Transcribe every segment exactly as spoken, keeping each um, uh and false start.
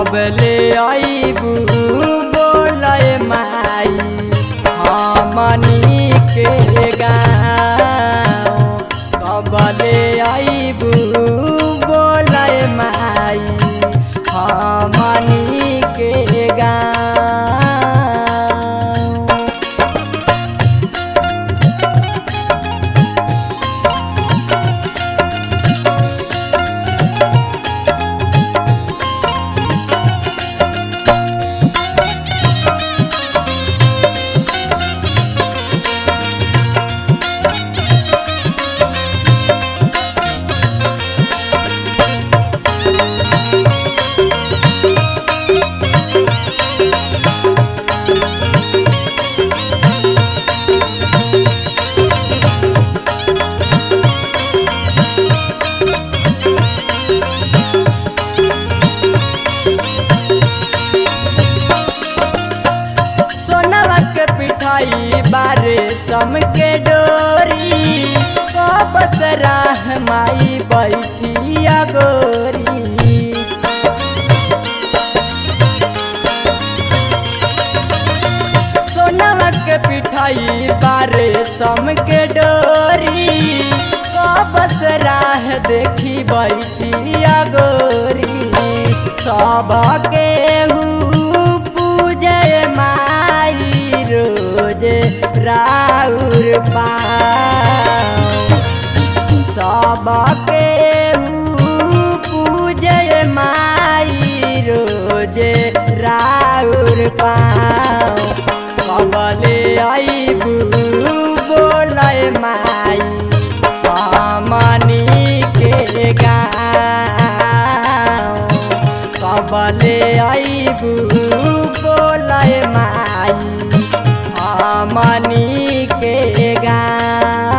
कब ले आईबू बोले माई हमनी के गाँव। कब ले आईबू बोले माई हमनी के गाँव। बारे सम के डोरी कबस राह माई बैठिया गोरी। सोनवा के पिठाई बारे सम के डोरी कबस राह देखी बैठिया गोरी। सब के राउर पाँव सब के पूजे माई रोजे राउर पाँव। कब ले आईबू बोले माई हमनी के गाँव। कब ले आईबू बोले माई हमनी के गाँव।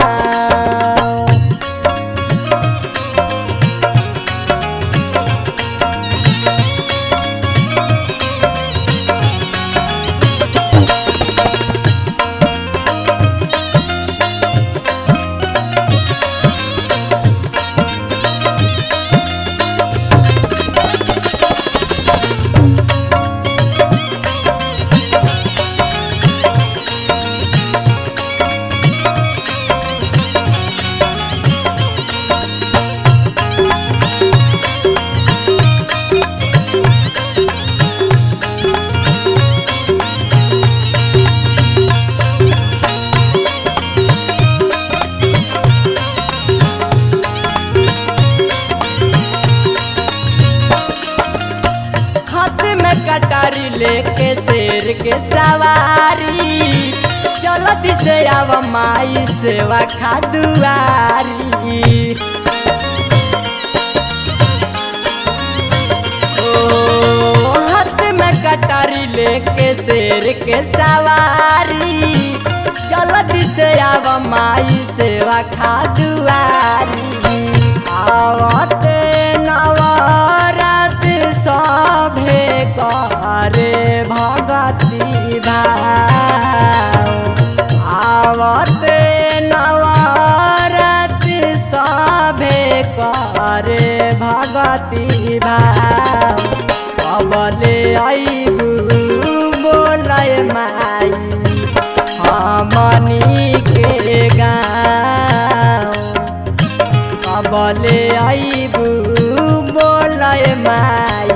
कटारी लेके शेर के सवारी चलत से आव माई सेवा खादुआरी। ओ हाथ में कटारी लेके शेर के सवारी चलत से आव माई सेवा खादुआरी। आवते नवरात सभे करे भगती भाव। आवते नवरात सभे करे भगती भाव। कब ले आईबू बोले माई हमनी के गाँव। कब ले आईबू बोले माई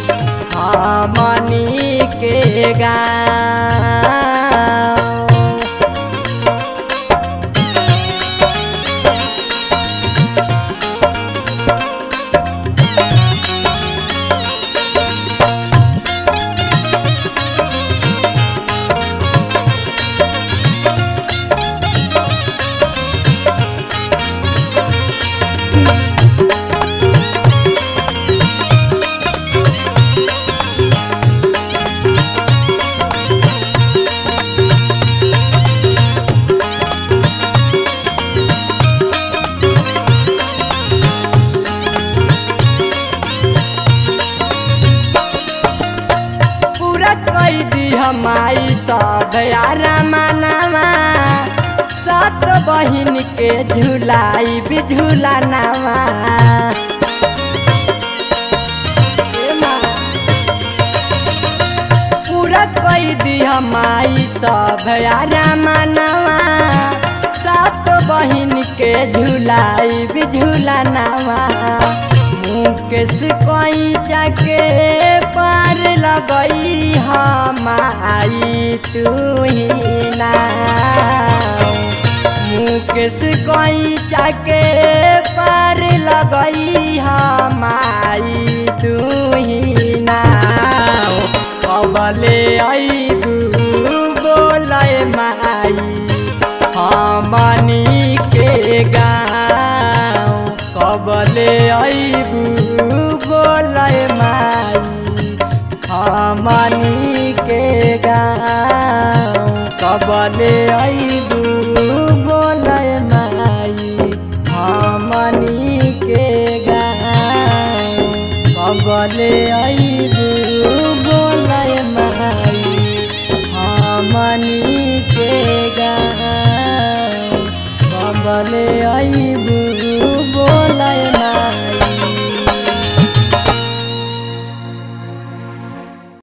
हमनी के गाँव। माई सब आरामनामा सात बहिन के झुलाई भी झुलानामा। सब यारा मनवा सात बहिन के झुलाई भी झूला नवा मुकेश कोई जाके पार लगई हमारी तू ही ना मुकेश कोई जाके पार लगई हमारी तू ही ना कबले आईबू बोले माई हमनी के गाँव कबले आईबू बोले माई हमनी के गाँव कबले आईबू बोले माई हमनी के गाँव कबले आईबू बोले माई हमनी के गाँव कबले आईबू